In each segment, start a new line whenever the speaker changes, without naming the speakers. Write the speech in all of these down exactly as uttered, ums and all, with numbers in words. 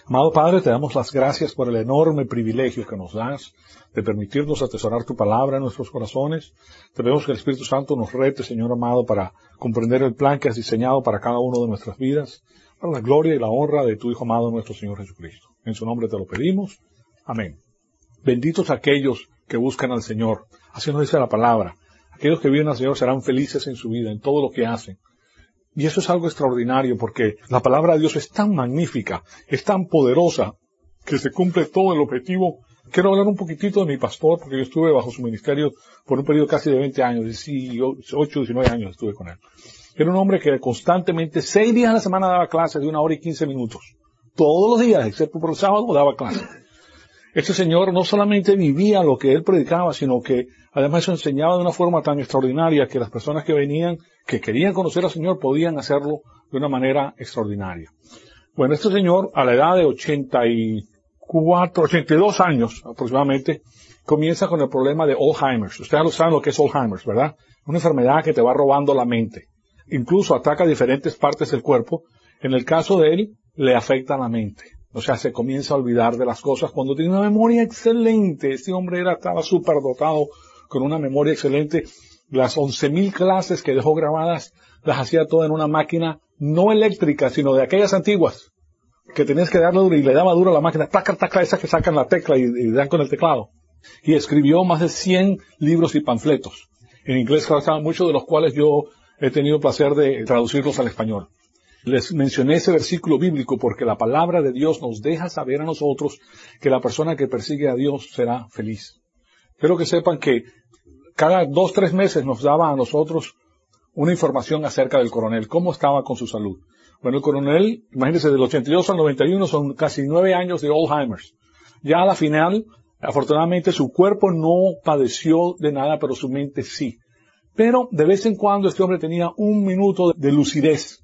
Amado Padre, te damos las gracias por el enorme privilegio que nos das de permitirnos atesorar tu palabra en nuestros corazones. Te pedimos que el Espíritu Santo nos rete, Señor amado, para comprender el plan que has diseñado para cada uno de nuestras vidas, para la gloria y la honra de tu Hijo amado, nuestro Señor Jesucristo. En su nombre te lo pedimos. Amén. Benditos aquellos que buscan al Señor. Así nos dice la palabra. Aquellos que viven al Señor serán felices en su vida, en todo lo que hacen. Y eso es algo extraordinario porque la palabra de Dios es tan magnífica, es tan poderosa, que se cumple todo el objetivo. Quiero hablar un poquitito de mi pastor, porque yo estuve bajo su ministerio por un periodo casi de veinte años, dieciocho, diecinueve años estuve con él. Era un hombre que constantemente, seis días a la semana daba clases de una hora y quince minutos. Todos los días, excepto por el sábado, daba clases. Este señor no solamente vivía lo que él predicaba, sino que además eso enseñaba de una forma tan extraordinaria que las personas que venían, que querían conocer al Señor, podían hacerlo de una manera extraordinaria. Bueno, este señor, a la edad de ochenta y cuatro, ochenta y dos años aproximadamente, comienza con el problema de Alzheimer's. Ustedes lo saben lo que es Alzheimer's, ¿verdad? Una enfermedad que te va robando la mente. Incluso ataca diferentes partes del cuerpo. En el caso de él, le afecta la mente. O sea, se comienza a olvidar de las cosas cuando tiene una memoria excelente. Este hombre era, estaba súper dotado con una memoria excelente. Las once mil clases que dejó grabadas las hacía todas en una máquina no eléctrica, sino de aquellas antiguas, que tenías que darle duro y le daba duro a la máquina, taca, taca, esas que sacan la tecla y, y dan con el teclado. Y escribió más de cien libros y panfletos. En inglés, claro, muchos de los cuales yo he tenido el placer de traducirlos al español. Les mencioné ese versículo bíblico porque la palabra de Dios nos deja saber a nosotros que la persona que persigue a Dios será feliz. Quiero que sepan que cada dos, tres meses nos daba a nosotros una información acerca del coronel, cómo estaba con su salud. Bueno, el coronel, imagínense, del ochenta y dos al noventa y uno son casi nueve años de Alzheimer's. Ya a la final, afortunadamente, su cuerpo no padeció de nada, pero su mente sí. Pero de vez en cuando este hombre tenía un minuto de lucidez.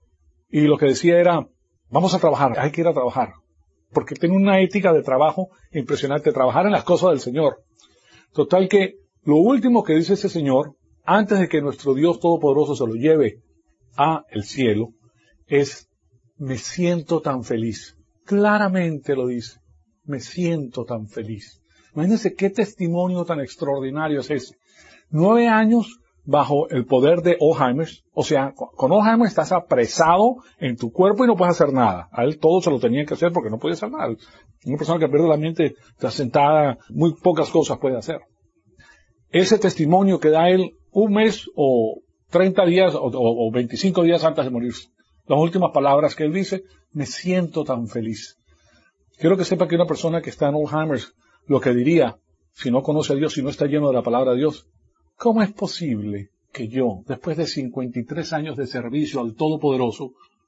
Y lo que decía era, vamos a trabajar, hay que ir a trabajar. Porque tengo una ética de trabajo impresionante, trabajar en las cosas del Señor. Total que lo último que dice ese señor, antes de que nuestro Dios Todopoderoso se lo lleve a el cielo, es, me siento tan feliz. Claramente lo dice, me siento tan feliz. Imagínense qué testimonio tan extraordinario es ese. Nueve años bajo el poder de Alzheimer's, o sea, con Alzheimer estás apresado en tu cuerpo y no puedes hacer nada. A él todo se lo tenía que hacer porque no podía hacer nada. Una persona que pierde la mente, está sentada, muy pocas cosas puede hacer. Ese testimonio que da él un mes o treinta días o, o, o veinticinco días antes de morirse. Las últimas palabras que él dice, me siento tan feliz. Quiero que sepa que una persona que está en Alzheimer's, lo que diría, si no conoce a Dios, si no está lleno de la palabra de Dios, ¿cómo es posible que yo, después de cincuenta y tres años de servicio al Todopoderoso,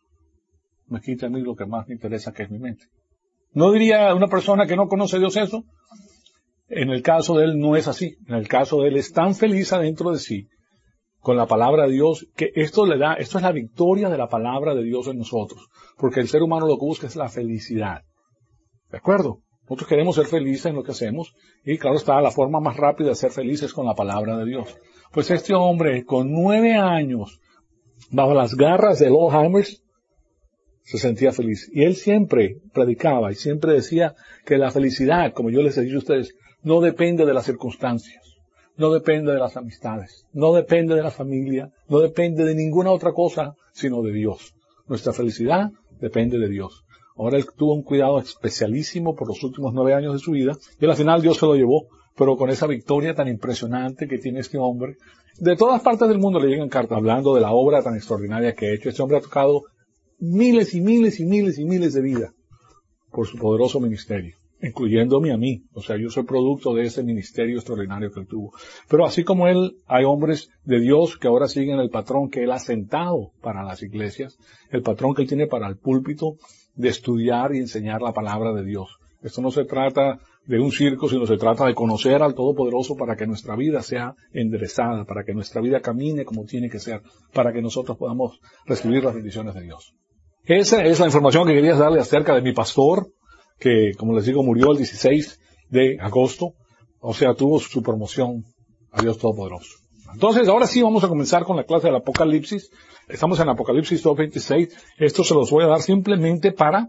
me quite a mí lo que más me interesa, que es mi mente? ¿No diría una persona que no conoce a Dios eso? En el caso de él no es así. En el caso de él es tan feliz adentro de sí, con la palabra de Dios, que esto le da, esto es la victoria de la palabra de Dios en nosotros. Porque el ser humano lo que busca es la felicidad. ¿De acuerdo? Nosotros queremos ser felices en lo que hacemos, y claro está, la forma más rápida de ser felices con la palabra de Dios. Pues este hombre, con nueve años, bajo las garras del Alzheimer's, se sentía feliz. Y él siempre predicaba y siempre decía que la felicidad, como yo les he dicho a ustedes, no depende de las circunstancias, no depende de las amistades, no depende de la familia, no depende de ninguna otra cosa, sino de Dios. Nuestra felicidad depende de Dios. Ahora él tuvo un cuidado especialísimo por los últimos nueve años de su vida, y al final Dios se lo llevó, pero con esa victoria tan impresionante que tiene este hombre. De todas partes del mundo le llegan cartas hablando de la obra tan extraordinaria que ha hecho. Este hombre ha tocado miles y miles y miles y miles de vidas por su poderoso ministerio, incluyéndome a mí. O sea, yo soy producto de ese ministerio extraordinario que él tuvo. Pero así como él, hay hombres de Dios que ahora siguen el patrón que él ha sentado para las iglesias, el patrón que él tiene para el púlpito, de estudiar y enseñar la palabra de Dios. Esto no se trata de un circo, sino se trata de conocer al Todopoderoso para que nuestra vida sea enderezada, para que nuestra vida camine como tiene que ser, para que nosotros podamos recibir las bendiciones de Dios. Esa es la información que quería darle acerca de mi pastor, que, como les digo, murió el dieciséis de agosto, o sea, tuvo su promoción a Dios Todopoderoso. Entonces, ahora sí vamos a comenzar con la clase del Apocalipsis. Estamos en Apocalipsis dos veintiséis. Esto se los voy a dar simplemente para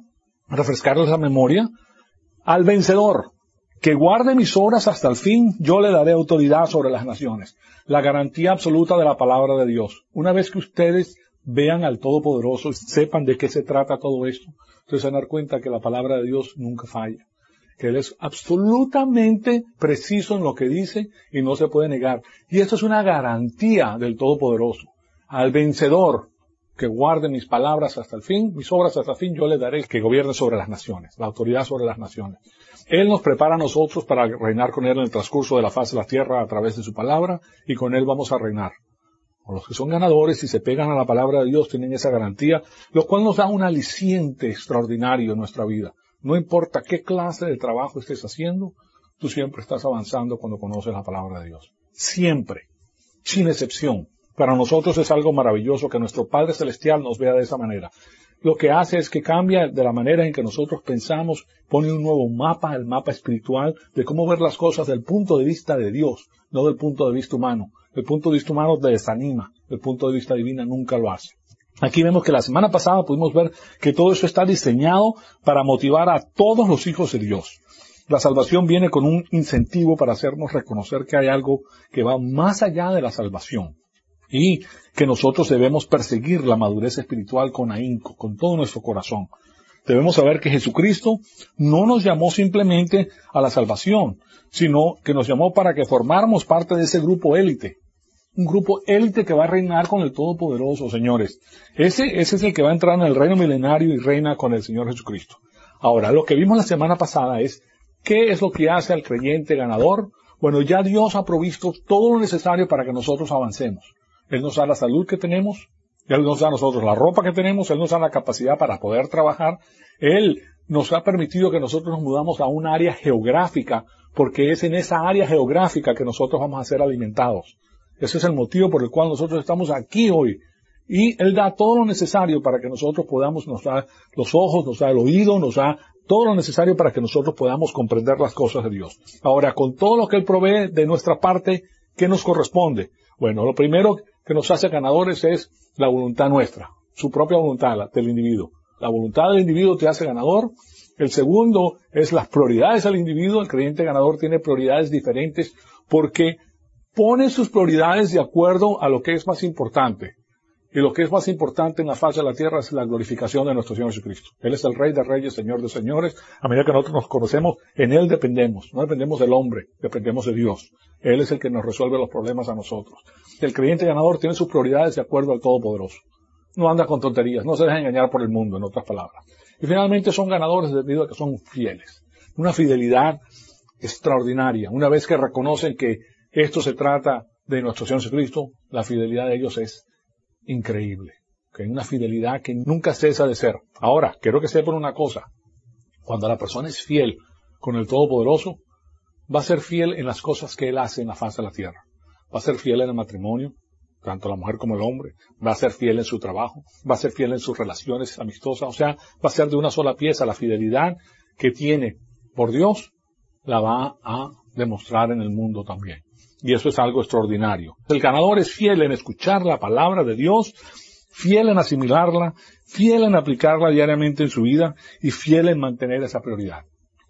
refrescarles la memoria. Al vencedor, que guarde mis obras hasta el fin, yo le daré autoridad sobre las naciones. La garantía absoluta de la palabra de Dios. Una vez que ustedes vean al Todopoderoso y sepan de qué se trata todo esto, ustedes se van a dar cuenta que la palabra de Dios nunca falla. Que Él es absolutamente preciso en lo que dice y no se puede negar. Y esto es una garantía del Todopoderoso. Al vencedor, que guarde mis palabras hasta el fin, mis obras hasta el fin, yo le daré que gobierne sobre las naciones, la autoridad sobre las naciones. Él nos prepara a nosotros para reinar con Él en el transcurso de la faz de la tierra a través de su palabra, y con Él vamos a reinar. O los que son ganadores y se pegan a la palabra de Dios tienen esa garantía, lo cual nos da un aliciente extraordinario en nuestra vida. No importa qué clase de trabajo estés haciendo, tú siempre estás avanzando cuando conoces la palabra de Dios. Siempre, sin excepción. Para nosotros es algo maravilloso que nuestro Padre Celestial nos vea de esa manera. Lo que hace es que cambia de la manera en que nosotros pensamos, pone un nuevo mapa, el mapa espiritual, de cómo ver las cosas del punto de vista de Dios, no del punto de vista humano. El punto de vista humano te desanima, el punto de vista divino nunca lo hace. Aquí vemos que la semana pasada pudimos ver que todo eso está diseñado para motivar a todos los hijos de Dios. La salvación viene con un incentivo para hacernos reconocer que hay algo que va más allá de la salvación. Y que nosotros debemos perseguir la madurez espiritual con ahínco, con todo nuestro corazón. Debemos saber que Jesucristo no nos llamó simplemente a la salvación, sino que nos llamó para que formáramos parte de ese grupo élite. Un grupo élite que va a reinar con el Todopoderoso, señores. Ese, ese es el que va a entrar en el reino milenario y reina con el Señor Jesucristo. Ahora, lo que vimos la semana pasada es, ¿qué es lo que hace al creyente ganador? Bueno, ya Dios ha provisto todo lo necesario para que nosotros avancemos. Él nos da la salud que tenemos, Él nos da a nosotros la ropa que tenemos, Él nos da la capacidad para poder trabajar, Él nos ha permitido que nosotros nos mudamos a un área geográfica, porque es en esa área geográfica que nosotros vamos a ser alimentados. Ese es el motivo por el cual nosotros estamos aquí hoy. Y Él da todo lo necesario para que nosotros podamos, nos da los ojos, nos da el oído, nos da todo lo necesario para que nosotros podamos comprender las cosas de Dios. Ahora, con todo lo que Él provee de nuestra parte, ¿qué nos corresponde? Bueno, lo primero que nos hace ganadores es la voluntad nuestra, su propia voluntad, la del individuo. La voluntad del individuo te hace ganador. El segundo es las prioridades del individuo. El creyente ganador tiene prioridades diferentes porque pone sus prioridades de acuerdo a lo que es más importante. Y lo que es más importante en la faz de la tierra es la glorificación de nuestro Señor Jesucristo. Él es el Rey de Reyes, Señor de Señores. A medida que nosotros nos conocemos, en Él dependemos. No dependemos del hombre, dependemos de Dios. Él es el que nos resuelve los problemas a nosotros. El creyente ganador tiene sus prioridades de acuerdo al Todopoderoso. No anda con tonterías, no se deja engañar por el mundo, en otras palabras. Y finalmente son ganadores debido a que son fieles. Una fidelidad extraordinaria. Una vez que reconocen que esto se trata de nuestro Señor Jesucristo, la fidelidad de ellos es increíble. Que hay una fidelidad que nunca cesa de ser. Ahora, quiero que sepan una cosa. Cuando la persona es fiel con el Todopoderoso, va a ser fiel en las cosas que Él hace en la faz de la tierra. Va a ser fiel en el matrimonio, tanto la mujer como el hombre. Va a ser fiel en su trabajo. Va a ser fiel en sus relaciones amistosas. O sea, va a ser de una sola pieza. La fidelidad que tiene por Dios la va a demostrar en el mundo también. Y eso es algo extraordinario. El ganador es fiel en escuchar la palabra de Dios, fiel en asimilarla, fiel en aplicarla diariamente en su vida y fiel en mantener esa prioridad.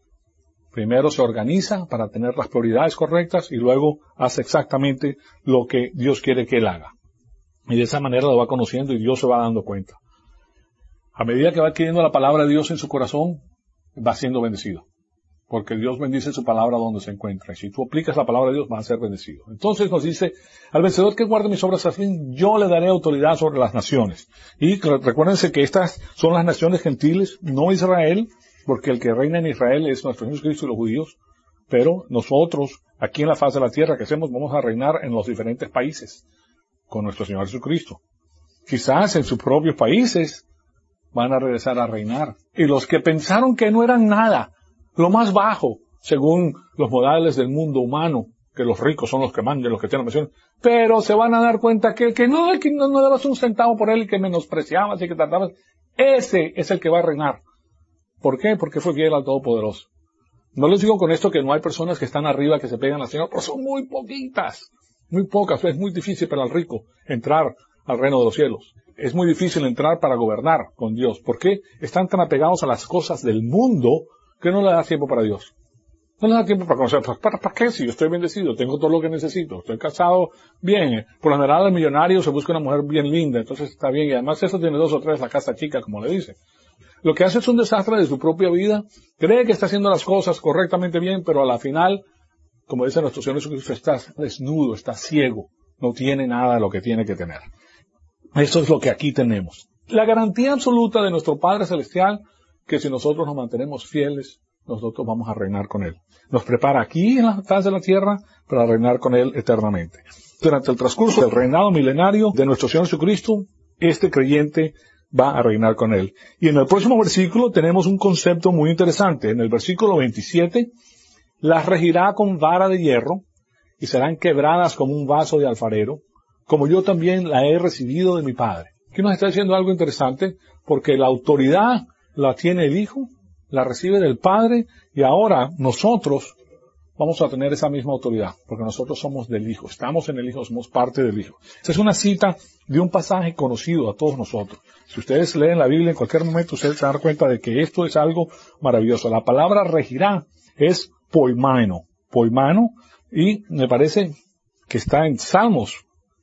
Primero se organiza para tener las prioridades correctas y luego hace exactamente lo que Dios quiere que él haga. Y de esa manera lo va conociendo y Dios se va dando cuenta. A medida que va adquiriendo la palabra de Dios en su corazón, va siendo bendecido. Porque Dios bendice su palabra donde se encuentra. Y si tú aplicas la palabra de Dios, vas a ser bendecido. Entonces nos dice, al vencedor que guarde mis obras al fin, yo le daré autoridad sobre las naciones. Y recuérdense que estas son las naciones gentiles, no Israel, porque el que reina en Israel es nuestro Señor Jesucristo y los judíos. Pero nosotros, aquí en la faz de la tierra que hacemos, vamos a reinar en los diferentes países con nuestro Señor Jesucristo. Quizás en sus propios países van a regresar a reinar. Y los que pensaron que no eran nada, lo más bajo, según los modales del mundo humano, que los ricos son los que mandan, los que tienen nación, pero se van a dar cuenta que el que no, el que no, no dabas un centavo por él y que menospreciabas y que tratabas, ese es el que va a reinar. ¿Por qué? Porque fue fiel al Todopoderoso. No les digo con esto que no hay personas que están arriba que se pegan al Señor, pero son muy poquitas, muy pocas. Es muy difícil para el rico entrar al reino de los cielos. Es muy difícil entrar para gobernar con Dios. ¿Por qué? Están tan apegados a las cosas del mundo que no les da tiempo para Dios. No les da tiempo para conocer. ¿Para, para qué? Si yo estoy bendecido, tengo todo lo que necesito, estoy casado bien. Por lo general el millonario se busca una mujer bien linda, entonces está bien. Y además eso tiene dos o tres, la casa chica, como le dicen. Lo que hace es un desastre de su propia vida. Cree que está haciendo las cosas correctamente bien, pero a la final, como dice nuestro Señor Jesucristo, está desnudo, está ciego. No tiene nada de lo que tiene que tener. Eso es lo que aquí tenemos. La garantía absoluta de nuestro Padre Celestial, que si nosotros nos mantenemos fieles, nosotros vamos a reinar con Él. Nos prepara aquí en la faz de la tierra para reinar con Él eternamente. Durante el transcurso del reinado milenario de nuestro Señor Jesucristo, este creyente va a reinar con Él. Y en el próximo versículo tenemos un concepto muy interesante. En el versículo veintisiete, las regirá con vara de hierro y serán quebradas como un vaso de alfarero, como yo también la he recibido de mi Padre. Aquí nos está diciendo algo interesante, porque la autoridad la tiene el Hijo, la recibe del Padre, y ahora nosotros vamos a tener esa misma autoridad, porque nosotros somos del Hijo, estamos en el Hijo, somos parte del Hijo. Esta es una cita de un pasaje conocido a todos nosotros. Si ustedes leen la Biblia en cualquier momento, ustedes se dan cuenta de que esto es algo maravilloso. La palabra regirá es poimano, poimano, y me parece que está en Salmos.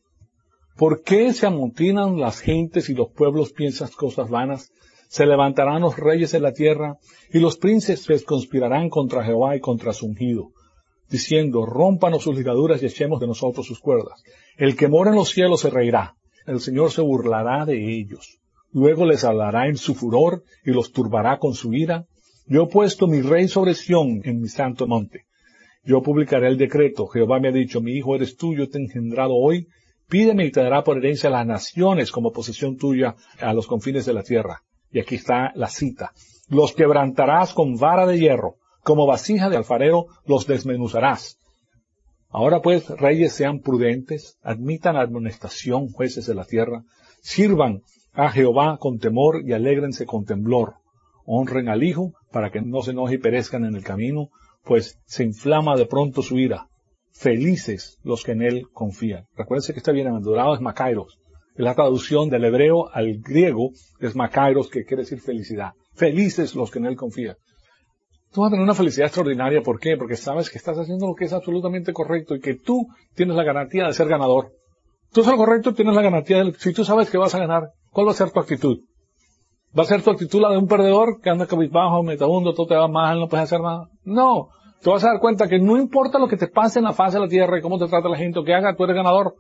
¿Por qué se amontinan las gentes y los pueblos piensan cosas vanas? Se levantarán los reyes de la tierra y los príncipes conspirarán contra Jehová y contra su ungido, diciendo, rómpanos sus ligaduras y echemos de nosotros sus cuerdas. El que mora en los cielos se reirá, el Señor se burlará de ellos. Luego les hablará en su furor y los turbará con su ira. Yo he puesto mi rey sobre Sión en mi santo monte. Yo publicaré el decreto. Jehová me ha dicho, mi hijo eres tú, yo te he engendrado hoy. Pídeme y te dará por herencia las naciones como posesión tuya a los confines de la tierra. Y aquí está la cita. Los quebrantarás con vara de hierro, como vasija de alfarero los desmenuzarás. Ahora pues, reyes, sean prudentes, admitan amonestación, jueces de la tierra, sirvan a Jehová con temor y alégrense con temblor. Honren al Hijo para que no se enoje y perezcan en el camino, pues se inflama de pronto su ira. Felices los que en Él confían. Recuérdense que este bienaventurado es Makairos. Es la traducción del hebreo al griego, es Makairos, que quiere decir felicidad. Felices los que en Él confían. Tú vas a tener una felicidad extraordinaria. ¿Por qué? Porque sabes que estás haciendo lo que es absolutamente correcto y que tú tienes la garantía de ser ganador. Tú haces lo correcto, tienes la garantía de... Si tú sabes que vas a ganar, ¿cuál va a ser tu actitud? ¿Va a ser tu actitud la de un perdedor que anda cabizbajo, metabundo, todo te va mal, no puedes hacer nada? No. Te vas a dar cuenta que no importa lo que te pase en la faz de la tierra y cómo te trata la gente o qué haga, tú eres ganador.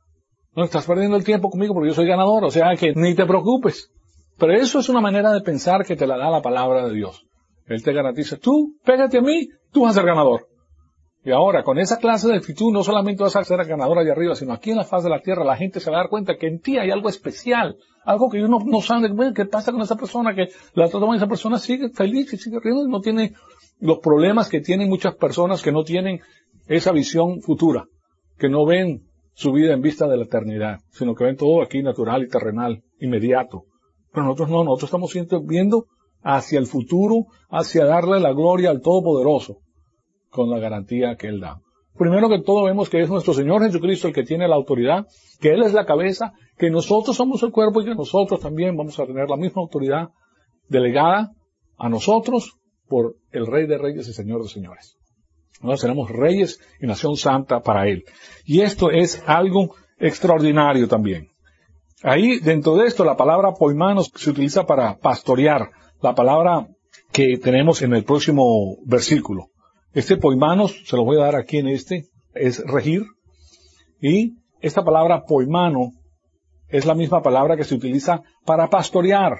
No estás perdiendo el tiempo conmigo porque yo soy ganador, o sea que ni te preocupes. Pero eso es una manera de pensar que te la da la palabra de Dios. Él te garantiza, tú, pégate a mí, tú vas a ser ganador. Y ahora, con esa clase de actitud, no solamente vas a ser ganador allá arriba, sino aquí en la faz de la tierra, la gente se va a dar cuenta que en ti hay algo especial, algo que uno no sabe, ¿qué pasa con esa persona? Que la trata mal, esa persona sigue feliz y sigue riendo, no tiene los problemas que tienen muchas personas que no tienen esa visión futura, que no ven su vida en vista de la eternidad, sino que ven todo aquí natural y terrenal, inmediato. Pero nosotros no, nosotros estamos siempre viendo hacia el futuro, hacia darle la gloria al Todopoderoso, con la garantía que Él da. Primero que todo vemos que es nuestro Señor Jesucristo el que tiene la autoridad, que Él es la cabeza, que nosotros somos el cuerpo y que nosotros también vamos a tener la misma autoridad delegada a nosotros por el Rey de Reyes y Señor de Señores. Nosotros seremos reyes y nación santa para Él. Y esto es algo extraordinario también. Ahí, dentro de esto, la palabra poimanos se utiliza para pastorear, la palabra que tenemos en el próximo versículo. Este poimanos, se lo voy a dar aquí en este, es regir. Y esta palabra poimano es la misma palabra que se utiliza para pastorear.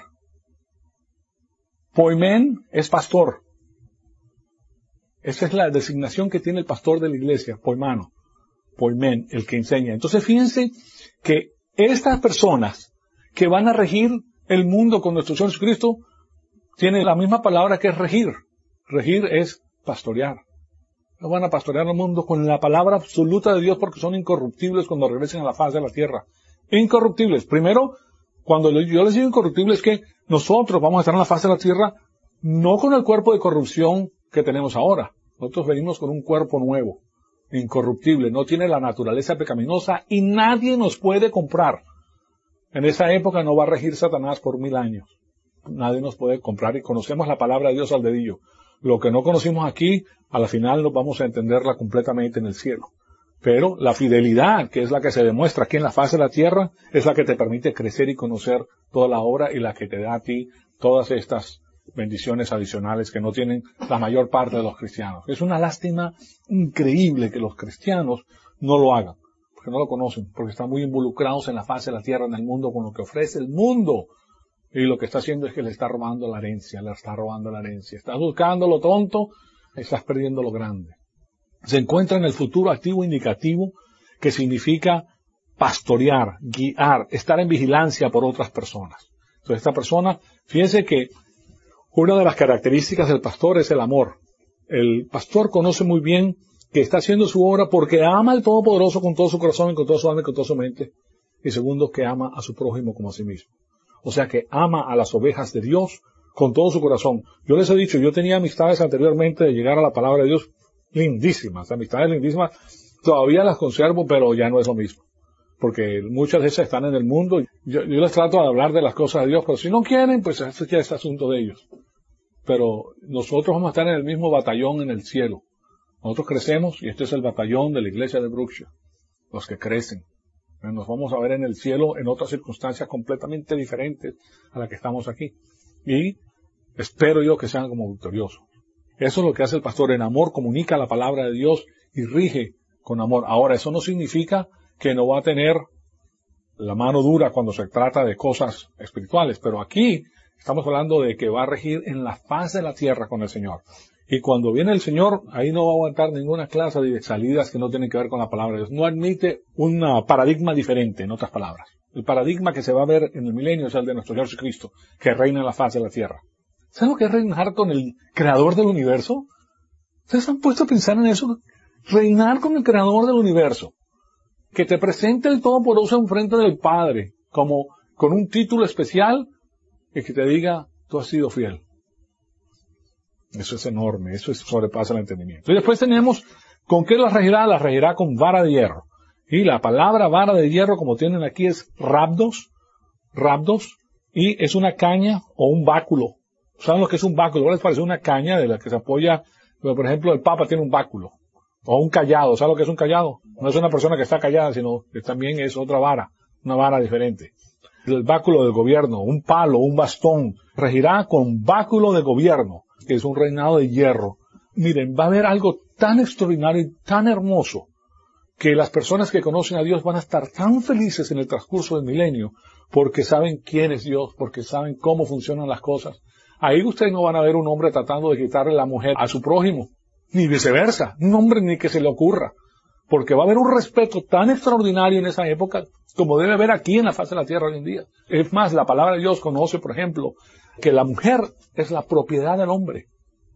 Poimen es pastor. Esa es la designación que tiene el pastor de la iglesia, poimano. Poimen, el que enseña. Entonces fíjense que estas personas que van a regir el mundo con nuestro Señor Jesucristo tienen la misma palabra que es regir. Regir es pastorear. No van a pastorear el mundo con la palabra absoluta de Dios porque son incorruptibles cuando regresen a la faz de la tierra. Incorruptibles. Primero, cuando yo les digo incorruptibles es que nosotros vamos a estar en la faz de la tierra no con el cuerpo de corrupción que tenemos ahora. Nosotros venimos con un cuerpo nuevo, incorruptible, no tiene la naturaleza pecaminosa y nadie nos puede comprar. En esa época no va a regir Satanás por mil años. Nadie nos puede comprar y conocemos la palabra de Dios al dedillo. Lo que no conocimos aquí, a la final nos vamos a entenderla completamente en el cielo. Pero la fidelidad, que es la que se demuestra aquí en la faz de la tierra, es la que te permite crecer y conocer toda la obra y la que te da a ti todas estas bendiciones adicionales que no tienen la mayor parte de los cristianos. Es una lástima increíble que los cristianos no lo hagan, porque no lo conocen, porque están muy involucrados en la faz de la tierra, en el mundo, con lo que ofrece el mundo. Y lo que está haciendo es que le está robando la herencia, le está robando la herencia. Estás buscando lo tonto, estás perdiendo lo grande. Se encuentra en el futuro activo indicativo, que significa pastorear, guiar, estar en vigilancia por otras personas. Entonces esta persona, fíjense que una de las características del pastor es el amor. El pastor conoce muy bien que está haciendo su obra porque ama al Todopoderoso con todo su corazón y con toda su alma y con toda su mente. Y segundo, que ama a su prójimo como a sí mismo. O sea que ama a las ovejas de Dios con todo su corazón. Yo les he dicho, yo tenía amistades anteriormente de llegar a la palabra de Dios lindísimas, amistades lindísimas. Todavía las conservo, pero ya no es lo mismo. Porque muchas de esas están en el mundo. Yo, yo les trato de hablar de las cosas de Dios, pero si no quieren, pues ese ya es asunto de ellos. Pero nosotros vamos a estar en el mismo batallón en el cielo. Nosotros crecemos y este es el batallón de la iglesia de Brookshire. Los que crecen. Nos vamos a ver en el cielo en otras circunstancias completamente diferentes a las que estamos aquí. Y espero yo que sean como victoriosos. Eso es lo que hace el pastor. En amor comunica la palabra de Dios y rige con amor. Ahora, eso no significa que no va a tener la mano dura cuando se trata de cosas espirituales. Pero aquí estamos hablando de que va a regir en la faz de la tierra con el Señor. Y cuando viene el Señor, ahí no va a aguantar ninguna clase de salidas que no tienen que ver con la palabra de Dios. No admite un paradigma diferente, en otras palabras. El paradigma que se va a ver en el milenio es el de nuestro Señor Jesucristo, que reina en la faz de la tierra. ¿Sabes lo que es reinar con el creador del universo? ¿Ustedes han puesto a pensar en eso? Reinar con el creador del universo. Que te presente el Todopoderoso enfrente del Padre, como con un título especial, y que te diga, tú has sido fiel. Eso es enorme, eso es, sobrepasa el entendimiento. Y después tenemos, ¿con qué la regirá? La regirá con vara de hierro. Y la palabra vara de hierro, como tienen aquí, es rabdos, rabdos, y es una caña o un báculo. ¿Saben lo que es un báculo? ¿Les parece una caña de la que se apoya? Por ejemplo, el Papa tiene un báculo. O un callado. ¿Saben lo que es un callado? No es una persona que está callada, sino que también es otra vara, una vara diferente. El báculo del gobierno, un palo, un bastón, regirá con báculo de gobierno, que es un reinado de hierro. Miren, va a haber algo tan extraordinario y tan hermoso que las personas que conocen a Dios van a estar tan felices en el transcurso del milenio porque saben quién es Dios, porque saben cómo funcionan las cosas. Ahí ustedes no van a ver un hombre tratando de quitarle la mujer a su prójimo, ni viceversa, un hombre ni que se le ocurra, porque va a haber un respeto tan extraordinario en esa época como debe haber aquí en la faz de la tierra hoy en día. Es más, la palabra de Dios conoce, por ejemplo, que la mujer es la propiedad del hombre.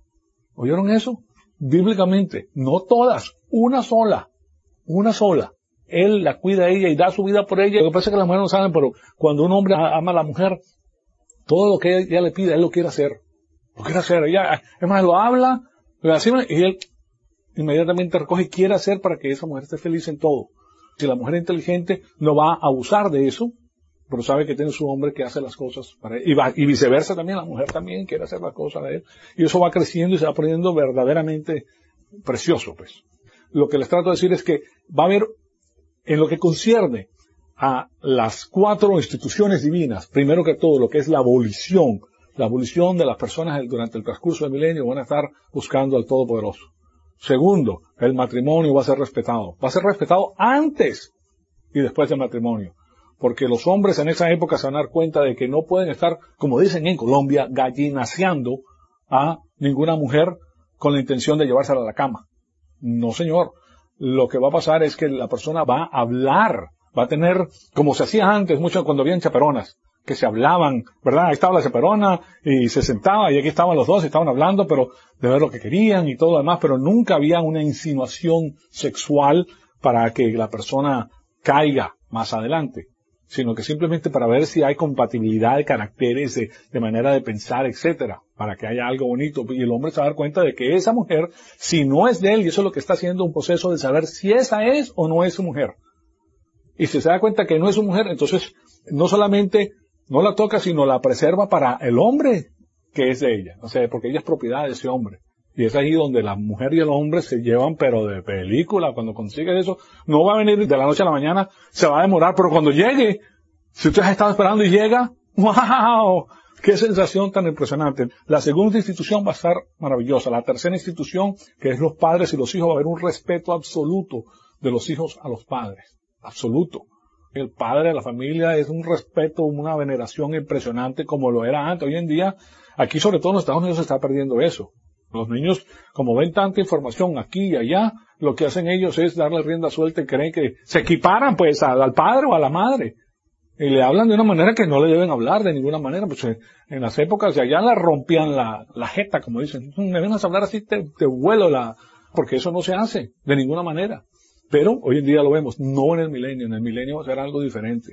¿Oyeron eso? Bíblicamente, no todas, una sola, una sola. Él la cuida a ella y da su vida por ella. Lo que pasa es que las mujeres no saben, pero cuando un hombre ama a la mujer, todo lo que ella le pide, él lo quiere hacer. Lo quiere hacer. Ella, es más, lo habla, lo hace, y él inmediatamente recoge y quiere hacer para que esa mujer esté feliz en todo. Si la mujer es inteligente, no va a abusar de eso, pero sabe que tiene su hombre que hace las cosas para él. Y, va, y viceversa también, la mujer también quiere hacer las cosas de él. Y eso va creciendo y se va poniendo verdaderamente precioso, pues. Lo que les trato de decir es que va a haber, en lo que concierne a las cuatro instituciones divinas, primero que todo, lo que es la abolición, la abolición de las personas durante el transcurso del milenio van a estar buscando al Todopoderoso. Segundo, el matrimonio va a ser respetado. Va a ser respetado antes y después del matrimonio. Porque los hombres en esa época se van a dar cuenta de que no pueden estar, como dicen en Colombia, gallinaseando a ninguna mujer con la intención de llevársela a la cama. No, señor. Lo que va a pasar es que la persona va a hablar, va a tener, como se hacía antes, mucho cuando habían chaperonas, que se hablaban, ¿verdad? Ahí estaba la chaperona y se sentaba y aquí estaban los dos y estaban hablando, pero de ver lo que querían y todo lo demás, pero nunca había una insinuación sexual para que la persona caiga más adelante, sino que simplemente para ver si hay compatibilidad de caracteres, de, de manera de pensar, etcétera, para que haya algo bonito. Y el hombre se va a dar cuenta de que esa mujer, si no es de él, y eso es lo que está haciendo un proceso de saber si esa es o no es su mujer. Y si se da cuenta que no es su mujer, entonces no solamente no la toca, sino la preserva para el hombre que es de ella. O sea, porque ella es propiedad de ese hombre. Y es ahí donde la mujer y el hombre se llevan, pero de película. Cuando consigues eso, no va a venir de la noche a la mañana, se va a demorar, pero cuando llegue, si usted ha estado esperando y llega, ¡wow! ¡Qué sensación tan impresionante! La segunda institución va a estar maravillosa. La tercera institución, que es los padres y los hijos, va a haber un respeto absoluto de los hijos a los padres. Absoluto. El padre de la familia es un respeto, una veneración impresionante como lo era antes. Hoy en día, aquí sobre todo en los Estados Unidos se está perdiendo eso. Los niños, como ven tanta información aquí y allá, lo que hacen ellos es darle rienda suelta y creen que se equiparan pues al padre o a la madre. Y le hablan de una manera que no le deben hablar de ninguna manera. Pues en las épocas de allá la rompían la, la jeta, como dicen. Me vienes a hablar así, te, te vuelo la... Porque eso no se hace de ninguna manera. Pero hoy en día lo vemos, no en el milenio. En el milenio va a ser algo diferente.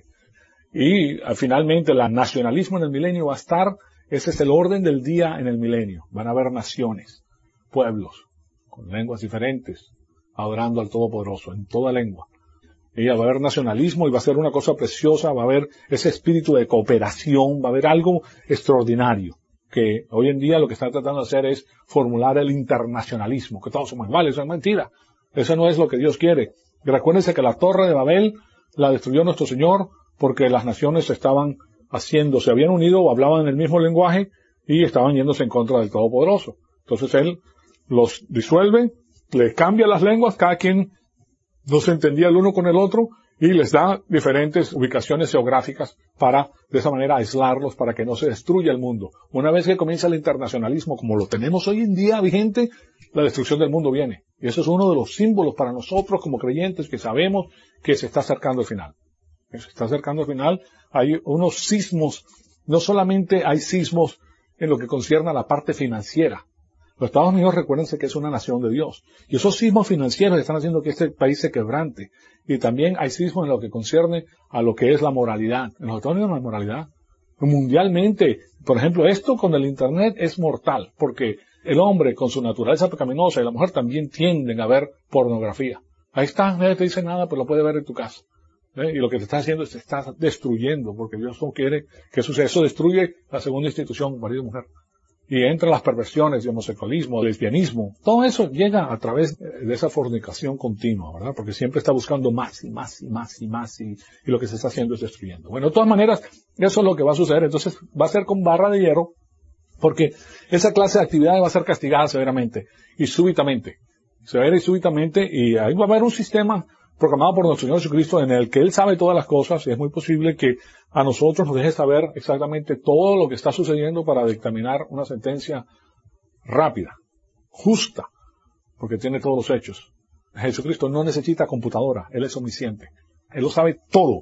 Y finalmente el nacionalismo en el milenio va a estar... Ese es el orden del día en el milenio. Van a haber naciones, pueblos, con lenguas diferentes, adorando al Todopoderoso, en toda lengua. Y va a haber nacionalismo y va a ser una cosa preciosa, va a haber ese espíritu de cooperación, va a haber algo extraordinario. Que hoy en día lo que están tratando de hacer es formular el internacionalismo, que todos somos iguales, eso es mentira. Eso no es lo que Dios quiere. Recuérdense que la Torre de Babel la destruyó nuestro Señor porque las naciones estaban haciendo, se habían unido o hablaban en el mismo lenguaje y estaban yéndose en contra del Todopoderoso. Entonces Él los disuelve, les cambia las lenguas, cada quien no se entendía el uno con el otro y les da diferentes ubicaciones geográficas para de esa manera aislarlos para que no se destruya el mundo. Una vez que comienza el internacionalismo como lo tenemos hoy en día vigente, la destrucción del mundo viene. Y eso es uno de los símbolos para nosotros como creyentes que sabemos que se está acercando el final. Se está acercando al final, hay unos sismos, no solamente hay sismos en lo que concierne a la parte financiera. Los Estados Unidos, recuérdense que es una nación de Dios. Y esos sismos financieros están haciendo que este país se quebrante. Y también hay sismos en lo que concierne a lo que es la moralidad. En los Estados Unidos no hay moralidad. Mundialmente, por ejemplo, esto con el Internet es mortal, porque el hombre con su naturaleza pecaminosa y la mujer también tienden a ver pornografía. Ahí está, nadie te dice nada, pero lo puede ver en tu casa. ¿Eh? Y lo que te está haciendo es te está destruyendo, porque Dios no quiere que eso sea. Eso destruye la segunda institución, marido y mujer. Y entra las perversiones de homosexualismo, lesbianismo. Todo eso llega a través de esa fornicación continua, ¿verdad? Porque siempre está buscando más y más y más y más y, y lo que se está haciendo es destruyendo. Bueno, de todas maneras, eso es lo que va a suceder. Entonces, va a ser con barra de hierro, porque esa clase de actividades va a ser castigada severamente y súbitamente. Severa y súbitamente, y ahí va a haber un sistema proclamado por nuestro Señor Jesucristo en el que Él sabe todas las cosas y es muy posible que a nosotros nos deje saber exactamente todo lo que está sucediendo para dictaminar una sentencia rápida, justa, porque tiene todos los hechos. Jesucristo no necesita computadora, Él es omnisciente. Él lo sabe todo.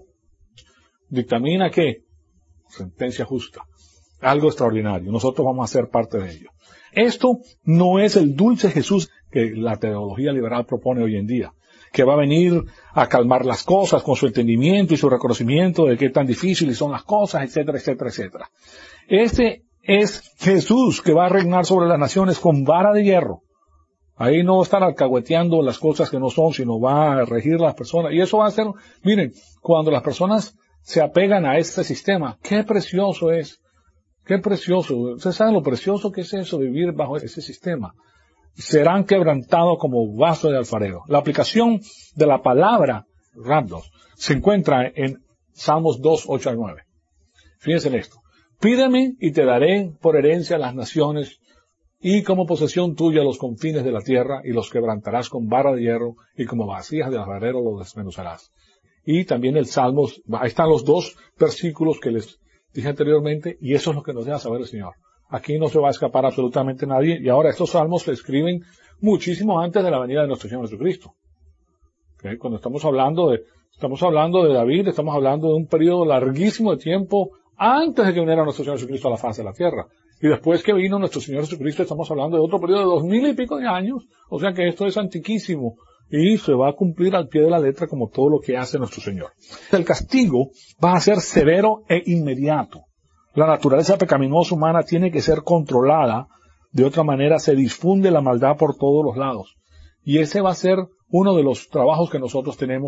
¿Dictamina qué? Sentencia justa. Algo extraordinario. Nosotros vamos a ser parte de ello. Esto no es el dulce Jesús que la teología liberal propone hoy en día, que va a venir a calmar las cosas con su entendimiento y su reconocimiento de qué tan difíciles son las cosas, etcétera, etcétera, etcétera. Este es Jesús que va a reinar sobre las naciones con vara de hierro. Ahí no va a estar alcahueteando las cosas que no son, sino va a regir las personas. Y eso va a ser, miren, cuando las personas se apegan a este sistema, qué precioso es, qué precioso. Ustedes saben lo precioso que es eso, vivir bajo ese sistema. Serán quebrantados como vaso de alfarero. La aplicación de la palabra randos se encuentra en Salmos dos, ocho al nueve. Fíjense en esto. Pídeme y te daré por herencia las naciones y como posesión tuya los confines de la tierra y los quebrantarás con vara de hierro y como vasijas de alfarero los desmenuzarás. Y también el Salmos, ahí están los dos versículos que les dije anteriormente y eso es lo que nos deja saber el Señor. Aquí no se va a escapar absolutamente nadie. Y ahora estos salmos se escriben muchísimo antes de la venida de nuestro Señor Jesucristo. ¿Okay? Cuando estamos hablando de, estamos hablando de David, estamos hablando de un periodo larguísimo de tiempo antes de que viniera nuestro Señor Jesucristo a la faz de la tierra. Y después que vino nuestro Señor Jesucristo, estamos hablando de otro periodo de dos mil y pico de años. O sea que esto es antiquísimo. Y se va a cumplir al pie de la letra como todo lo que hace nuestro Señor. El castigo va a ser severo e inmediato. La naturaleza pecaminosa humana tiene que ser controlada, de otra manera se difunde la maldad por todos los lados. Y ese va a ser uno de los trabajos que nosotros tenemos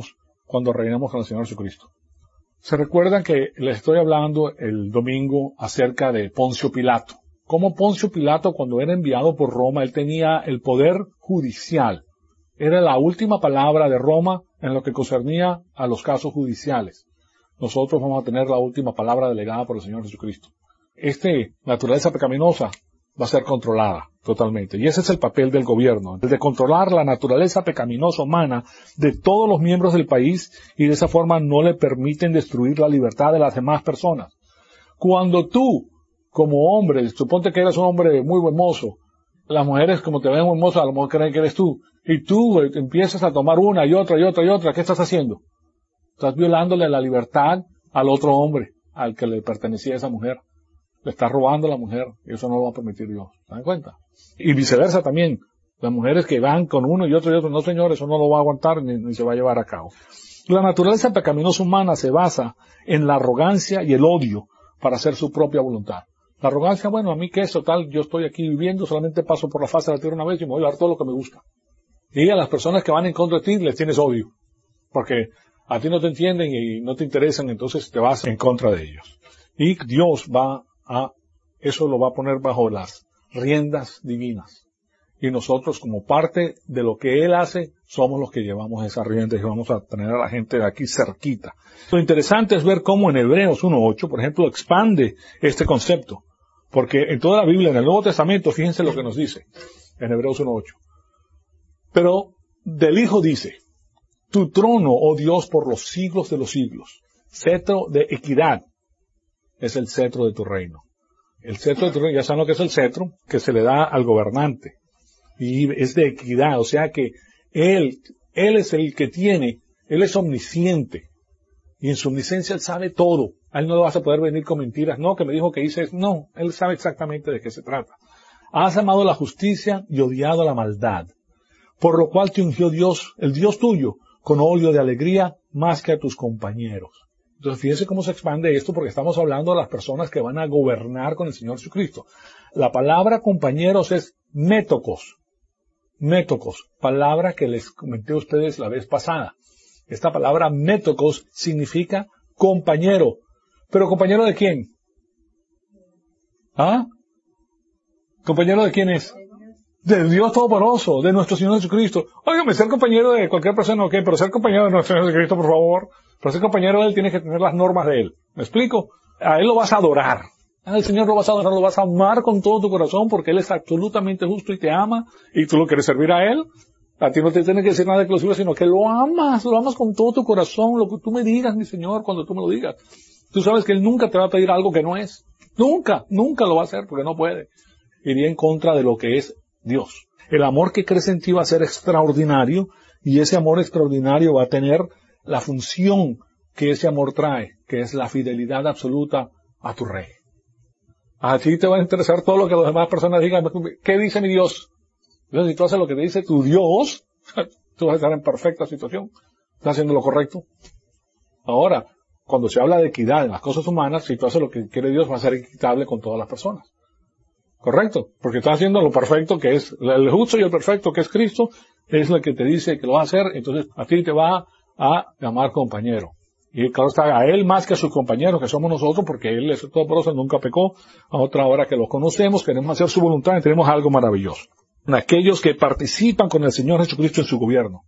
cuando reinemos con el Señor Jesucristo. Se recuerdan que les estoy hablando el domingo acerca de Poncio Pilato. Como Poncio Pilato, cuando era enviado por Roma, él tenía el poder judicial. Era la última palabra de Roma en lo que concernía a los casos judiciales. Nosotros vamos a tener la última palabra delegada por el Señor Jesucristo. Esta naturaleza pecaminosa va a ser controlada totalmente. Y ese es el papel del gobierno, el de controlar la naturaleza pecaminosa humana de todos los miembros del país, y de esa forma no le permiten destruir la libertad de las demás personas. Cuando tú, como hombre, suponte que eres un hombre muy buen mozo, las mujeres, como te ven buen mozo, a lo mejor creen que eres tú, y tú eh, empiezas a tomar una y otra y otra y otra, ¿qué estás haciendo? Estás violándole la libertad al otro hombre, al que le pertenecía a esa mujer. Le estás robando a la mujer, y eso no lo va a permitir Dios. ¿Se dan cuenta? Y viceversa también. Las mujeres que van con uno y otro y otro, no señor, eso no lo va a aguantar ni, ni se va a llevar a cabo. La naturaleza pecaminosa humana se basa en la arrogancia y el odio para hacer su propia voluntad. La arrogancia, bueno, a mí que es total, yo estoy aquí viviendo, solamente paso por la faz de la tierra una vez y me voy a dar todo lo que me gusta. Y a las personas que van en contra de ti les tienes odio, porque a ti no te entienden y no te interesan, entonces te vas en contra de ellos. Y Dios va a, eso lo va a poner bajo las riendas divinas. Y nosotros, como parte de lo que Él hace, somos los que llevamos esas riendas y vamos a tener a la gente de aquí cerquita. Lo interesante es ver cómo en Hebreos uno ocho, por ejemplo, expande este concepto. Porque en toda la Biblia, en el Nuevo Testamento, fíjense lo que nos dice, en Hebreos uno ocho. Pero del Hijo dice, tu trono, oh Dios, por los siglos de los siglos, cetro de equidad es el cetro de tu reino. El cetro de tu reino, ya saben lo que es el cetro, que se le da al gobernante. Y es de equidad, o sea que Él, Él es el que tiene, Él es omnisciente. Y en su omnisciencia Él sabe todo. A Él no le vas a poder venir con mentiras. No, que me dijo que hice eso. No, Él sabe exactamente de qué se trata. Has amado la justicia y odiado la maldad. Por lo cual te ungió Dios, el Dios tuyo, con óleo de alegría más que a tus compañeros. Entonces fíjense cómo se expande esto, porque estamos hablando de las personas que van a gobernar con el Señor Jesucristo. La palabra compañeros es métocos. Métocos, palabra que les comenté a ustedes la vez pasada. Esta palabra métocos significa compañero. ¿Pero compañero de quién? ¿Ah? ¿Compañero de quién es? De Dios Todopoderoso, de nuestro Señor Jesucristo. Óigame, ser compañero de cualquier persona, ok, pero ser compañero de nuestro Señor Jesucristo, por favor. Para ser compañero de Él tienes que tener las normas de Él. ¿Me explico? A Él lo vas a adorar. Al Señor lo vas a adorar, lo vas a amar con todo tu corazón porque Él es absolutamente justo y te ama y tú lo quieres servir a Él. A ti no te tienes que decir nada exclusivo, sino que lo amas, lo amas con todo tu corazón, lo que tú me digas, mi Señor, cuando tú me lo digas. Tú sabes que Él nunca te va a pedir algo que no es. Nunca, nunca lo va a hacer porque no puede. Iría en contra de lo que es Dios. El amor que crece en ti va a ser extraordinario y ese amor extraordinario va a tener la función que ese amor trae, que es la fidelidad absoluta a tu Rey. A ti te va a interesar todo lo que las demás personas digan. ¿Qué dice mi Dios? Entonces, si tú haces lo que te dice tu Dios, tú vas a estar en perfecta situación. Estás haciendo lo correcto. Ahora, cuando se habla de equidad en las cosas humanas, si tú haces lo que quiere Dios, va a ser equitable con todas las personas. ¿Correcto? Porque estás haciendo lo perfecto que es, el justo y el perfecto que es Cristo, es lo que te dice que lo va a hacer, entonces a ti te va a llamar compañero. Y claro está, a Él más que a sus compañeros, que somos nosotros, porque Él es todopoderoso, nunca pecó. A otra hora que lo conocemos, queremos hacer su voluntad y tenemos algo maravilloso. Aquellos que participan con el Señor Jesucristo en su gobierno.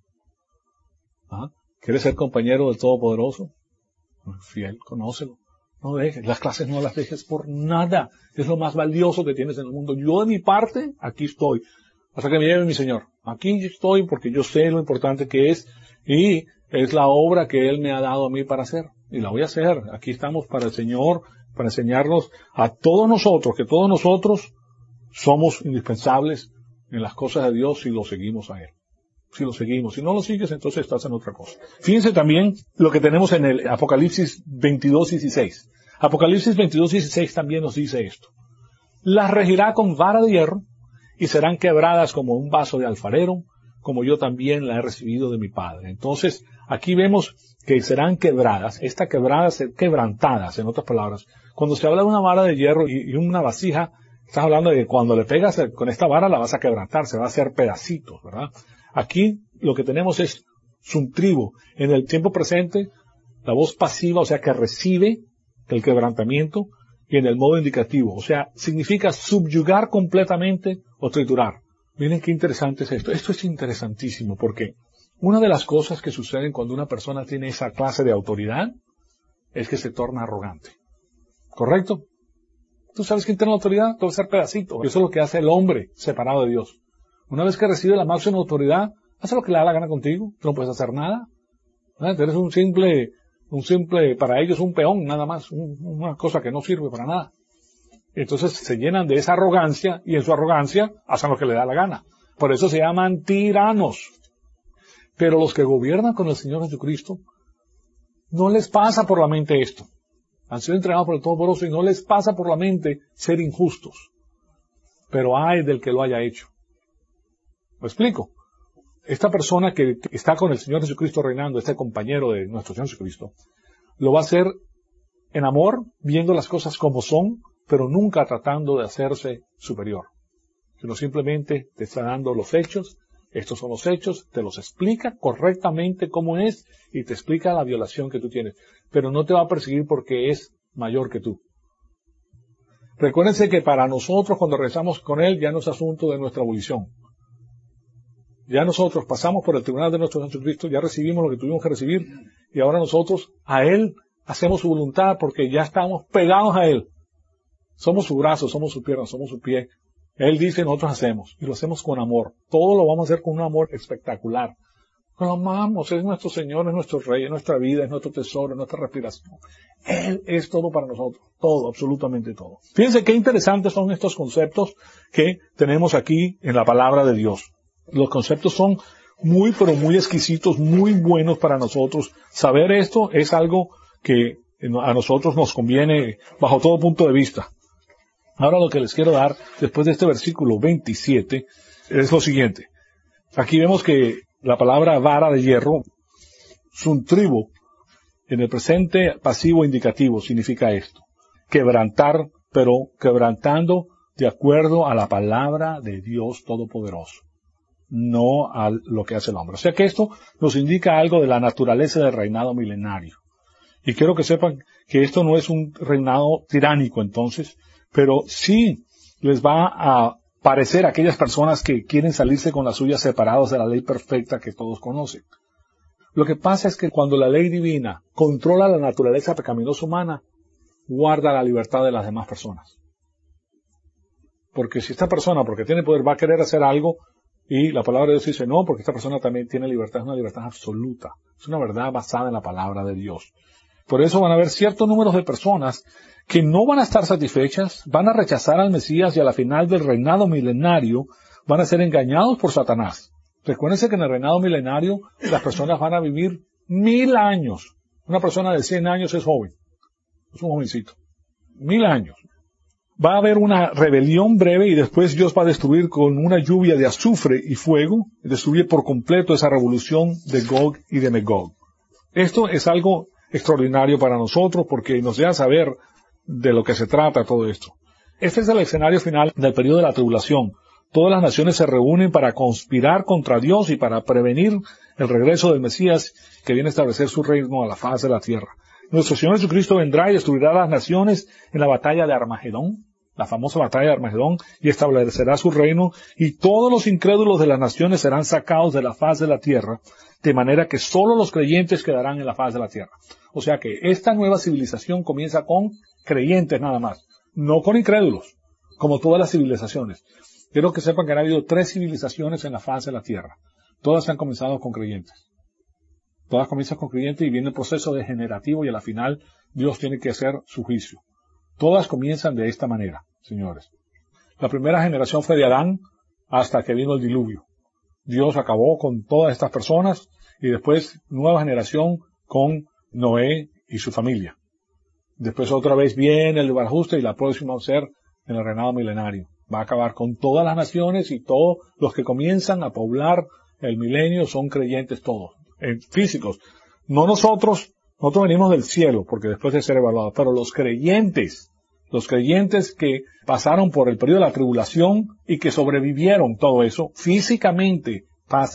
¿Ah? ¿Quieres ser compañero del Todopoderoso? Fiel, conócelo. No dejes, las clases no las dejes por nada. Es lo más valioso que tienes en el mundo. Yo de mi parte, aquí estoy. Hasta que me lleve mi Señor. Aquí estoy porque yo sé lo importante que es y es la obra que Él me ha dado a mí para hacer. Y la voy a hacer. Aquí estamos para el Señor, para enseñarnos a todos nosotros, que todos nosotros somos indispensables en las cosas de Dios si lo seguimos a Él. Si lo seguimos. Si no lo sigues, entonces estás en otra cosa. Fíjense también lo que tenemos en el Apocalipsis veintidós dieciséis. Apocalipsis veintidós dieciséis también nos dice esto. Las regirá con vara de hierro y serán quebradas como un vaso de alfarero, como yo también la he recibido de mi Padre. Entonces, aquí vemos que serán quebradas, esta quebradas, quebrantadas, en otras palabras. Cuando se habla de una vara de hierro y, y una vasija, estás hablando de que cuando le pegas con esta vara la vas a quebrantar, se va a hacer pedacitos, ¿verdad? Aquí lo que tenemos es Subtribo. En el tiempo presente, la voz pasiva, o sea, que recibe el quebrantamiento, y en el modo indicativo, o sea, significa subyugar completamente o triturar. Miren qué interesante es esto. Esto es interesantísimo porque una de las cosas que suceden cuando una persona tiene esa clase de autoridad es que se torna arrogante. ¿Correcto? ¿Tú sabes quién tiene la autoridad? Todo ser pedacito. Eso es lo que hace el hombre separado de Dios. Una vez que recibe la máxima autoridad, hace lo que le da la gana contigo. Tú no puedes hacer nada. ¿Verdad? Eres un simple... Un simple, para ellos un peón, nada más, un, una cosa que no sirve para nada. Entonces se llenan de esa arrogancia y en su arrogancia hacen lo que les da la gana. Por eso se llaman tiranos. Pero los que gobiernan con el Señor Jesucristo, no les pasa por la mente esto. Han sido entrenados por el Todopoderoso y no les pasa por la mente ser injustos. Pero ay del que lo haya hecho. ¿Me explico? Esta persona que está con el Señor Jesucristo reinando, este compañero de nuestro Señor Jesucristo, lo va a hacer en amor, viendo las cosas como son, pero nunca tratando de hacerse superior. Sino simplemente te está dando los hechos, estos son los hechos, te los explica correctamente cómo es y te explica la violación que tú tienes. Pero no te va a perseguir porque es mayor que tú. Recuérdense que para nosotros cuando rezamos con Él ya no es asunto de nuestra abolición. Ya nosotros pasamos por el tribunal de nuestro Jesucristo, ya recibimos lo que tuvimos que recibir, y ahora nosotros a Él hacemos su voluntad porque ya estamos pegados a Él. Somos su brazo, somos su pierna, somos su pie. Él dice, nosotros hacemos, y lo hacemos con amor. Todo lo vamos a hacer con un amor espectacular. Lo amamos, es nuestro Señor, es nuestro Rey, es nuestra vida, es nuestro tesoro, es nuestra respiración. Él es todo para nosotros, todo, absolutamente todo. Fíjense qué interesantes son estos conceptos que tenemos aquí en la palabra de Dios. Los conceptos son muy, pero muy exquisitos, muy buenos para nosotros. Saber esto es algo que a nosotros nos conviene bajo todo punto de vista. Ahora lo que les quiero dar, después de este versículo veintisiete, es lo siguiente. Aquí vemos que la palabra vara de hierro, subtribo, en el presente pasivo indicativo, significa esto. Quebrantar, pero quebrantando de acuerdo a la palabra de Dios Todopoderoso. No a lo que hace el hombre. O sea que esto nos indica algo de la naturaleza del reinado milenario. Y quiero que sepan que esto no es un reinado tiránico entonces, pero sí les va a parecer a aquellas personas que quieren salirse con las suyas separados de la ley perfecta que todos conocen. Lo que pasa es que cuando la ley divina controla la naturaleza pecaminosa humana, guarda la libertad de las demás personas. Porque si esta persona, porque tiene poder, va a querer hacer algo, y la palabra de Dios dice, no, porque esta persona también tiene libertad, es una libertad absoluta. Es una verdad basada en la palabra de Dios. Por eso van a haber ciertos números de personas que no van a estar satisfechas, van a rechazar al Mesías y a la final del reinado milenario van a ser engañados por Satanás. Recuérdense que en el reinado milenario las personas van a vivir mil años. Una persona de cien años es joven. Es un jovencito. Mil años. Va a haber una rebelión breve y después Dios va a destruir con una lluvia de azufre y fuego, y destruir por completo esa revolución de Gog y de Magog. Esto es algo extraordinario para nosotros porque nos deja saber de lo que se trata todo esto. Este es el escenario final del periodo de la tribulación. Todas las naciones se reúnen para conspirar contra Dios y para prevenir el regreso del Mesías que viene a establecer su reino a la faz de la tierra. Nuestro Señor Jesucristo vendrá y destruirá las naciones en la batalla de Armagedón, la famosa batalla de Armagedón, y establecerá su reino, y todos los incrédulos de las naciones serán sacados de la faz de la tierra, de manera que solo los creyentes quedarán en la faz de la tierra. O sea que esta nueva civilización comienza con creyentes nada más, no con incrédulos, como todas las civilizaciones. Quiero que sepan que han habido tres civilizaciones en la faz de la tierra. Todas han comenzado con creyentes. Todas comienzan con creyentes y viene el proceso degenerativo y a la final Dios tiene que hacer su juicio. Todas comienzan de esta manera, señores. La primera generación fue de Adán hasta que vino el diluvio. Dios acabó con todas estas personas y después nueva generación con Noé y su familia. Después otra vez viene el lugar justo y la próxima va a ser en el reinado milenario. Va a acabar con todas las naciones y todos los que comienzan a poblar el milenio son creyentes todos, en físicos. No nosotros, nosotros venimos del cielo porque después de ser evaluados, pero los creyentes, los creyentes que pasaron por el periodo de la tribulación y que sobrevivieron todo eso, físicamente pasan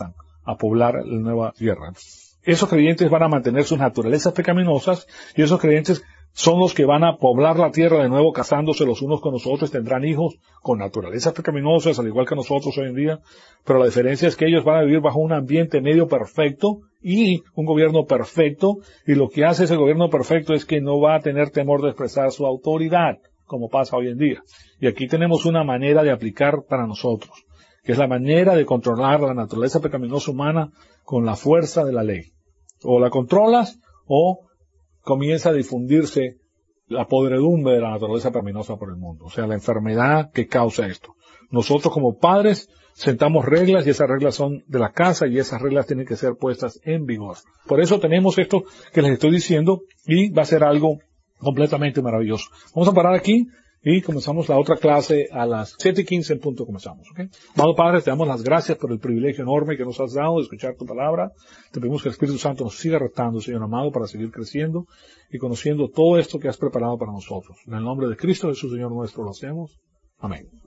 a poblar la nueva tierra. Esos creyentes van a mantener sus naturalezas pecaminosas y esos creyentes son los que van a poblar la tierra de nuevo casándose los unos con los otros, tendrán hijos con naturalezas pecaminosas, al igual que nosotros hoy en día, pero la diferencia es que ellos van a vivir bajo un ambiente medio perfecto y un gobierno perfecto, y lo que hace ese gobierno perfecto es que no va a tener temor de expresar su autoridad, como pasa hoy en día. Y aquí tenemos una manera de aplicar para nosotros, que es la manera de controlar la naturaleza pecaminosa humana con la fuerza de la ley. O la controlas, o comienza a difundirse la podredumbre de la naturaleza pecaminosa por el mundo. O sea, la enfermedad que causa esto. Nosotros como padres sentamos reglas y esas reglas son de la casa y esas reglas tienen que ser puestas en vigor. Por eso tenemos esto que les estoy diciendo y va a ser algo completamente maravilloso. Vamos a parar aquí y comenzamos la otra clase a las siete y quince en punto comenzamos, ¿ok? Amado Padre, te damos las gracias por el privilegio enorme que nos has dado de escuchar tu palabra. Te pedimos que el Espíritu Santo nos siga retando, Señor amado, para seguir creciendo y conociendo todo esto que has preparado para nosotros. En el nombre de Cristo Jesús, Señor nuestro, lo hacemos. Amén.